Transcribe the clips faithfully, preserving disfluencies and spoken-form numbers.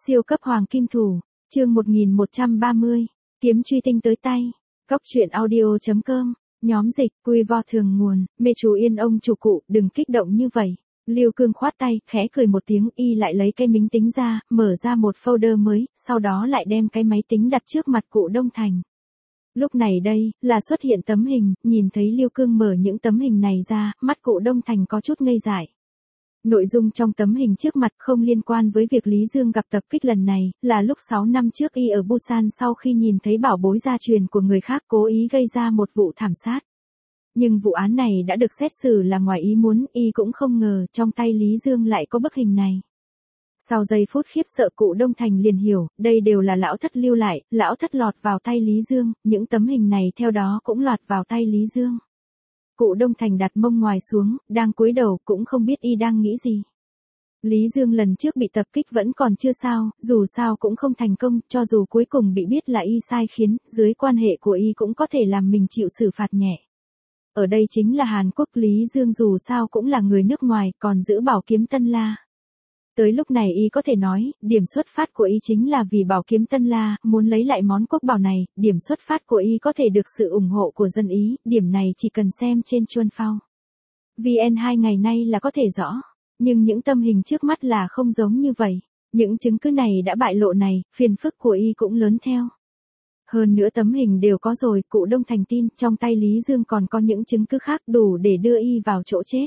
Siêu cấp hoàng kim thủ, chương một nghìn một trăm ba mươi, kiếm truy tinh tới tay. Góc truyện audio chấm com, nhóm dịch, quy vo thường nguồn, mê chú yên ông chủ cụ, đừng kích động như vậy. Lưu Cương khoát tay, khẽ cười một tiếng, y lại lấy cái mính tính ra, mở ra một folder mới, sau đó lại đem cái máy tính đặt trước mặt cụ Đông Thành. Lúc này đây, là xuất hiện tấm hình, nhìn thấy Lưu Cương mở những tấm hình này ra, mắt cụ Đông Thành có chút ngây dại. Nội dung trong tấm hình trước mặt không liên quan với việc Lý Dương gặp tập kích lần này, là lúc sáu năm trước y ở Busan sau khi nhìn thấy bảo bối gia truyền của người khác cố ý gây ra một vụ thảm sát. Nhưng vụ án này đã được xét xử là ngoài ý muốn, y cũng không ngờ trong tay Lý Dương lại có bức hình này. Sau giây phút khiếp sợ cụ Đông Thành liền hiểu, đây đều là lão thất lưu lại, lão thất lọt vào tay Lý Dương, những tấm hình này theo đó cũng lọt vào tay Lý Dương. Cụ Đông Thành đặt mông ngoài xuống, đang cúi đầu cũng không biết y đang nghĩ gì. Lý Dương lần trước bị tập kích vẫn còn chưa sao, dù sao cũng không thành công, cho dù cuối cùng bị biết là y sai khiến, dưới quan hệ của y cũng có thể làm mình chịu xử phạt nhẹ. Ở đây chính là Hàn Quốc, Lý Dương dù sao cũng là người nước ngoài, còn giữ bảo kiếm Tân La. Tới lúc này y có thể nói, điểm xuất phát của y chính là vì bảo kiếm Tân La, muốn lấy lại món quốc bảo này, điểm xuất phát của y có thể được sự ủng hộ của dân Ý, điểm này chỉ cần xem trên Chuan Phao. vê en hai ngày nay là có thể rõ, nhưng những tâm hình trước mắt là không giống như vậy. Những chứng cứ này đã bại lộ này, phiền phức của y cũng lớn theo. Hơn nữa tấm hình đều có rồi, cụ Đông Thành tin, trong tay Lý Dương còn có những chứng cứ khác đủ để đưa y vào chỗ chết.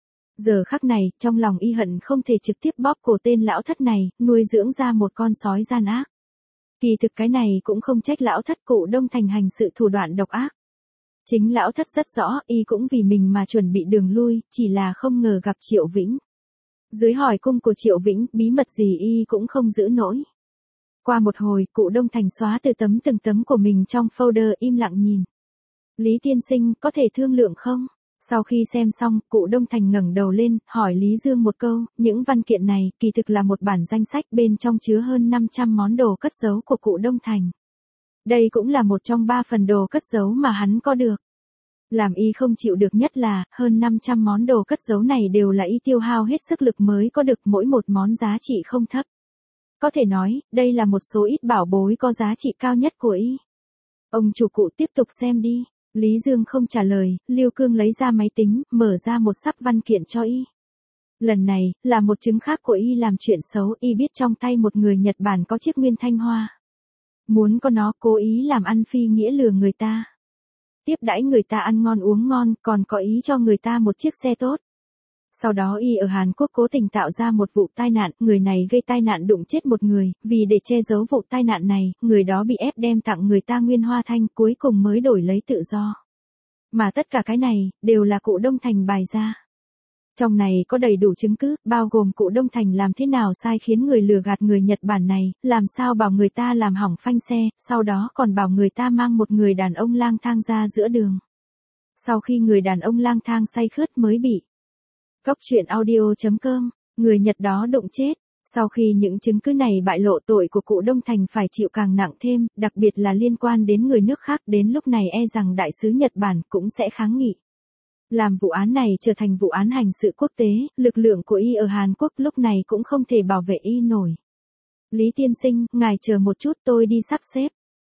Giờ khắc này, trong lòng y hận không thể trực tiếp bóp cổ tên lão thất này, nuôi dưỡng ra một con sói gian ác. Kỳ thực cái này cũng không trách lão thất, cụ Đông Thành hành sự thủ đoạn độc ác. Chính lão thất rất rõ, y cũng vì mình mà chuẩn bị đường lui, chỉ là không ngờ gặp Triệu Vĩnh. Dưới hỏi cung của Triệu Vĩnh, bí mật gì y cũng không giữ nổi. Qua một hồi, cụ Đông Thành xóa từ tấm từng tấm của mình trong folder, im lặng nhìn. Lý tiên sinh, có thể thương lượng không? Sau khi xem xong, cụ Đông Thành ngẩng đầu lên, hỏi Lý Dương một câu, những văn kiện này, kỳ thực là một bản danh sách bên trong chứa hơn năm trăm món đồ cất giấu của cụ Đông Thành. Đây cũng là một trong ba phần đồ cất giấu mà hắn có được. Làm y không chịu được nhất là, hơn năm trăm món đồ cất giấu này đều là y tiêu hao hết sức lực mới có được, mỗi một món giá trị không thấp. Có thể nói, đây là một số ít bảo bối có giá trị cao nhất của y. Ông chủ cụ tiếp tục xem đi. Lý Dương không trả lời, Lưu Cương lấy ra máy tính, mở ra một sắp văn kiện cho y. Lần này, là một chứng khác của y làm chuyện xấu, y biết trong tay một người Nhật Bản có chiếc Nguyên Thanh Hoa. Muốn có nó, cố ý làm ăn phi nghĩa lừa người ta. Tiếp đãi người ta ăn ngon uống ngon, còn có ý cho người ta một chiếc xe tốt. Sau đó y ở Hàn Quốc cố tình tạo ra một vụ tai nạn, người này gây tai nạn đụng chết một người, vì để che giấu vụ tai nạn này, người đó bị ép đem tặng người ta Nguyên Hoa Thanh, cuối cùng mới đổi lấy tự do. Mà tất cả cái này, đều là cụ Đông Thành bày ra. Trong này có đầy đủ chứng cứ, bao gồm cụ Đông Thành làm thế nào sai khiến người lừa gạt người Nhật Bản này, làm sao bảo người ta làm hỏng phanh xe, sau đó còn bảo người ta mang một người đàn ông lang thang ra giữa đường. Sau khi người đàn ông lang thang say khướt mới bị Góc truyện audio chấm com, người Nhật đó đụng chết. Sau khi những chứng cứ này bại lộ, tội của cụ Đông Thành phải chịu càng nặng thêm, đặc biệt là liên quan đến người nước khác, đến lúc này e rằng đại sứ Nhật Bản cũng sẽ kháng nghị. Làm vụ án này trở thành vụ án hành sự quốc tế, lực lượng của y ở Hàn Quốc lúc này cũng không thể bảo vệ y nổi. Lý tiên sinh, ngài chờ một chút, tôi đi sắp xếp.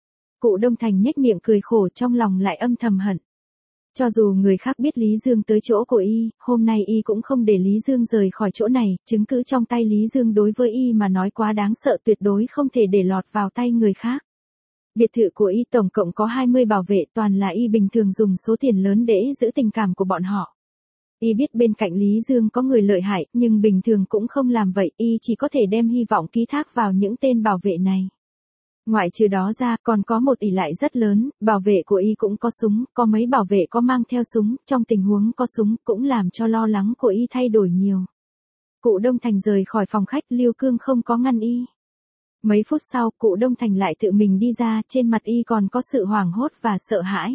Cụ Đông Thành nhếch miệng cười khổ, trong lòng lại âm thầm hận. Cho dù người khác biết Lý Dương tới chỗ của y, hôm nay y cũng không để Lý Dương rời khỏi chỗ này, chứng cứ trong tay Lý Dương đối với y mà nói quá đáng sợ, tuyệt đối không thể để lọt vào tay người khác. Biệt thự của y tổng cộng có hai mươi bảo vệ, toàn là y bình thường dùng số tiền lớn để giữ tình cảm của bọn họ. Y biết bên cạnh Lý Dương có người lợi hại, nhưng bình thường cũng không làm vậy, y chỉ có thể đem hy vọng ký thác vào những tên bảo vệ này. Ngoại trừ đó ra, còn có một ỷ lại rất lớn, bảo vệ của y cũng có súng, có mấy bảo vệ có mang theo súng, trong tình huống có súng, cũng làm cho lo lắng của y thay đổi nhiều. Cụ Đông Thành rời khỏi phòng khách, Lưu Cương không có ngăn y. Mấy phút sau, cụ Đông Thành lại tự mình đi ra, trên mặt y còn có sự hoảng hốt và sợ hãi.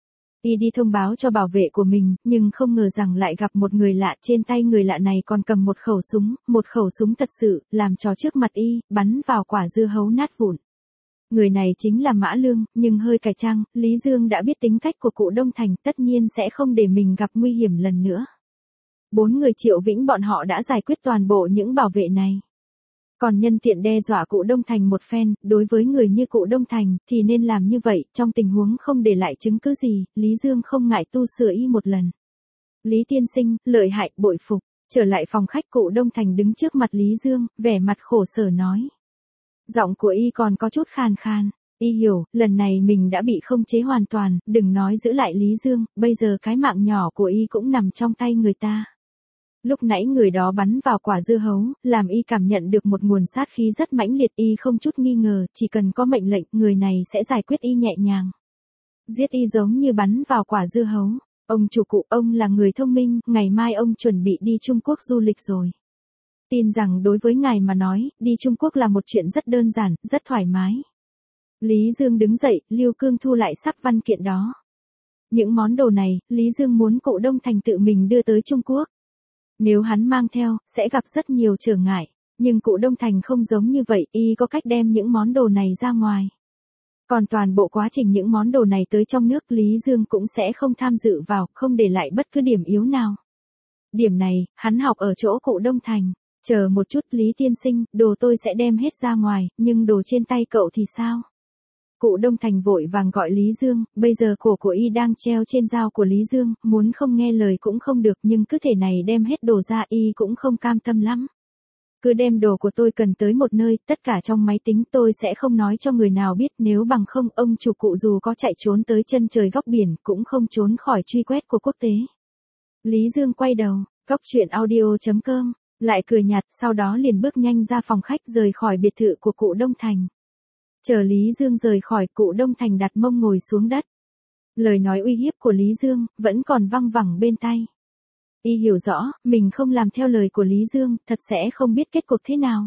Y đi thông báo cho bảo vệ của mình, nhưng không ngờ rằng lại gặp một người lạ, trên tay người lạ này còn cầm một khẩu súng, một khẩu súng thật sự, làm cho trước mặt y, bắn vào quả dưa hấu nát vụn. Người này chính là Mã Lương, nhưng hơi cải trang, Lý Dương đã biết tính cách của cụ Đông Thành, tất nhiên sẽ không để mình gặp nguy hiểm lần nữa. Bốn người Triệu Vĩnh bọn họ đã giải quyết toàn bộ những bảo vệ này. Còn nhân tiện đe dọa cụ Đông Thành một phen, đối với người như cụ Đông Thành thì nên làm như vậy, trong tình huống không để lại chứng cứ gì, Lý Dương không ngại tu sửa y một lần. Lý tiên sinh, lợi hại, bội phục. Trở lại phòng khách, cụ Đông Thành đứng trước mặt Lý Dương, vẻ mặt khổ sở nói. Giọng của y còn có chút khàn khàn. Y hiểu, lần này mình đã bị không chế hoàn toàn, đừng nói giữ lại Lý Dương, bây giờ cái mạng nhỏ của y cũng nằm trong tay người ta. Lúc nãy người đó bắn vào quả dưa hấu, làm y cảm nhận được một nguồn sát khí rất mãnh liệt, y không chút nghi ngờ, chỉ cần có mệnh lệnh, người này sẽ giải quyết y nhẹ nhàng. Giết y giống như bắn vào quả dưa hấu. Ông chủ cụ, ông là người thông minh, ngày mai ông chuẩn bị đi Trung Quốc du lịch rồi. Tin rằng đối với ngài mà nói, đi Trung Quốc là một chuyện rất đơn giản, rất thoải mái. Lý Dương đứng dậy, Lưu Cương thu lại sắp văn kiện đó. Những món đồ này, Lý Dương muốn cụ Đông Thành tự mình đưa tới Trung Quốc. Nếu hắn mang theo, sẽ gặp rất nhiều trở ngại. Nhưng cụ Đông Thành không giống như vậy, y có cách đem những món đồ này ra ngoài. Còn toàn bộ quá trình những món đồ này tới trong nước, Lý Dương cũng sẽ không tham dự vào, không để lại bất cứ điểm yếu nào. Điểm này, hắn học ở chỗ cụ Đông Thành. Chờ một chút Lý tiên sinh, đồ tôi sẽ đem hết ra ngoài, nhưng đồ trên tay cậu thì sao? Cụ Đông Thành vội vàng gọi Lý Dương, bây giờ cổ của y đang treo trên dao của Lý Dương, muốn không nghe lời cũng không được, nhưng cứ thể này đem hết đồ ra y cũng không cam tâm lắm. Cứ đem đồ của tôi cần tới một nơi, tất cả trong máy tính, tôi sẽ không nói cho người nào biết, nếu bằng không ông chủ cụ dù có chạy trốn tới chân trời góc biển cũng không trốn khỏi truy quét của quốc tế. Lý Dương quay đầu, góc truyện audio chấm com, lại cười nhạt, sau đó liền bước nhanh ra phòng khách rời khỏi biệt thự của cụ Đông Thành. Chờ Lý Dương rời khỏi, cụ Đông Thành đặt mông ngồi xuống đất. Lời nói uy hiếp của Lý Dương vẫn còn văng vẳng bên tai. Y hiểu rõ, mình không làm theo lời của Lý Dương, thật sẽ không biết kết cục thế nào.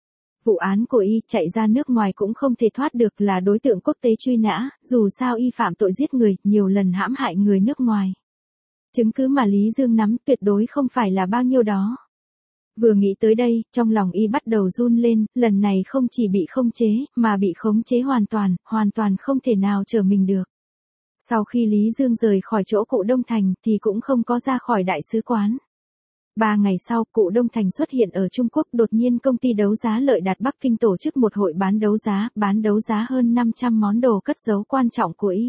Vụ án của y chạy ra nước ngoài cũng không thể thoát được, là đối tượng quốc tế truy nã, dù sao y phạm tội giết người, nhiều lần hãm hại người nước ngoài. Chứng cứ mà Lý Dương nắm tuyệt đối không phải là bao nhiêu đó. Vừa nghĩ tới đây, trong lòng y bắt đầu run lên, lần này không chỉ bị khống chế, mà bị khống chế hoàn toàn, hoàn toàn không thể nào trở mình được. Sau khi Lý Dương rời khỏi chỗ cụ Đông Thành thì cũng không có ra khỏi đại sứ quán. Ba ngày sau, cụ Đông Thành xuất hiện ở Trung Quốc, đột nhiên công ty đấu giá Lợi Đạt Bắc Kinh tổ chức một hội bán đấu giá, bán đấu giá hơn năm trăm món đồ cất giấu quan trọng của y.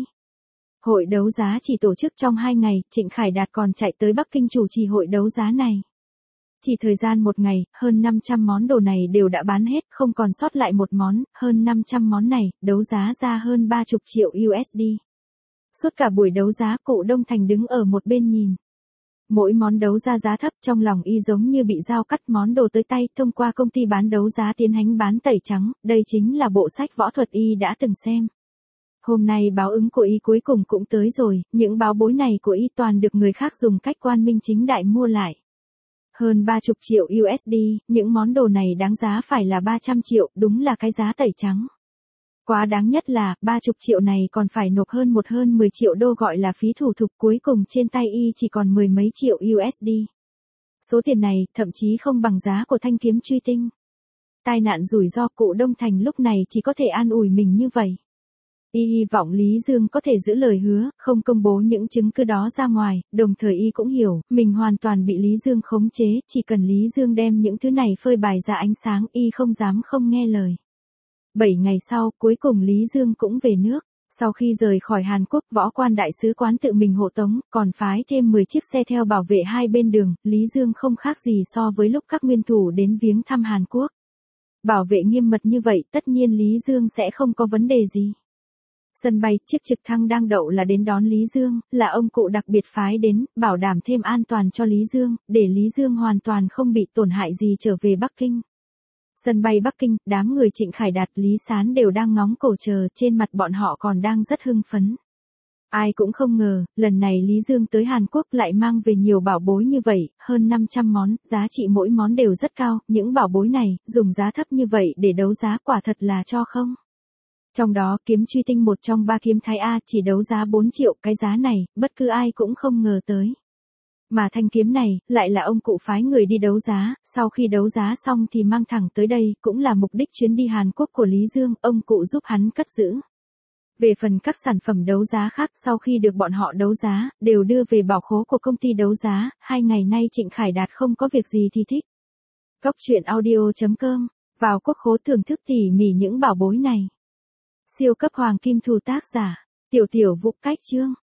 Hội đấu giá chỉ tổ chức trong hai ngày, Trịnh Khải Đạt còn chạy tới Bắc Kinh chủ trì hội đấu giá này. Chỉ thời gian một ngày, hơn năm trăm món đồ này đều đã bán hết, không còn sót lại một món, hơn năm trăm món này, đấu giá ra hơn ba mươi triệu u ét đê. Suốt cả buổi đấu giá, cụ Đông Thành đứng ở một bên nhìn. Mỗi món đấu ra giá thấp, trong lòng y giống như bị dao cắt, món đồ tới tay, thông qua công ty bán đấu giá tiến hành bán tẩy trắng, đây chính là bộ sách võ thuật y đã từng xem. Hôm nay báo ứng của y cuối cùng cũng tới rồi, những báo bối này của y toàn được người khác dùng cách quan minh chính đại mua lại. Hơn ba mươi triệu u ét đê, những món đồ này đáng giá phải là ba trăm triệu, đúng là cái giá tẩy trắng. Quá đáng nhất là, ba mươi triệu này còn phải nộp hơn một hơn mười triệu đô gọi là phí thủ tục, cuối cùng trên tay y chỉ còn mười mấy triệu u ét đê. Số tiền này, thậm chí không bằng giá của thanh kiếm truy tinh. Tai nạn rủi ro, cụ Đông Thành lúc này chỉ có thể an ủi mình như vậy. Y hy vọng Lý Dương có thể giữ lời hứa, không công bố những chứng cứ đó ra ngoài, đồng thời y cũng hiểu, mình hoàn toàn bị Lý Dương khống chế, chỉ cần Lý Dương đem những thứ này phơi bày ra ánh sáng, y không dám không nghe lời. Bảy ngày sau, cuối cùng Lý Dương cũng về nước. Sau khi rời khỏi Hàn Quốc, võ quan đại sứ quán tự mình hộ tống, còn phái thêm mười chiếc xe theo bảo vệ hai bên đường, Lý Dương không khác gì so với lúc các nguyên thủ đến viếng thăm Hàn Quốc. Bảo vệ nghiêm mật như vậy, tất nhiên Lý Dương sẽ không có vấn đề gì. Sân bay, chiếc trực thăng đang đậu là đến đón Lý Dương, là ông cụ đặc biệt phái đến, bảo đảm thêm an toàn cho Lý Dương, để Lý Dương hoàn toàn không bị tổn hại gì trở về Bắc Kinh. Sân bay Bắc Kinh, đám người Trịnh Khải Đạt, Lý Sán đều đang ngóng cổ chờ, trên mặt bọn họ còn đang rất hưng phấn. Ai cũng không ngờ, lần này Lý Dương tới Hàn Quốc lại mang về nhiều bảo bối như vậy, hơn năm trăm món, giá trị mỗi món đều rất cao, những bảo bối này, dùng giá thấp như vậy để đấu giá quả thật là cho không. Trong đó, kiếm truy tinh một trong ba kiếm Thái A chỉ đấu giá bốn triệu, cái giá này, bất cứ ai cũng không ngờ tới. Mà thanh kiếm này, lại là ông cụ phái người đi đấu giá, sau khi đấu giá xong thì mang thẳng tới đây, cũng là mục đích chuyến đi Hàn Quốc của Lý Dương, ông cụ giúp hắn cất giữ. Về phần các sản phẩm đấu giá khác sau khi được bọn họ đấu giá, đều đưa về bảo khố của công ty đấu giá, hai ngày nay Trịnh Khải Đạt không có việc gì thì thích. Góc truyện audio chấm com Vào quốc khố thưởng thức tỉ mỉ những bảo bối này. Siêu cấp hoàng kim thù tác giả, Tiểu Tiểu Vũ cách chương.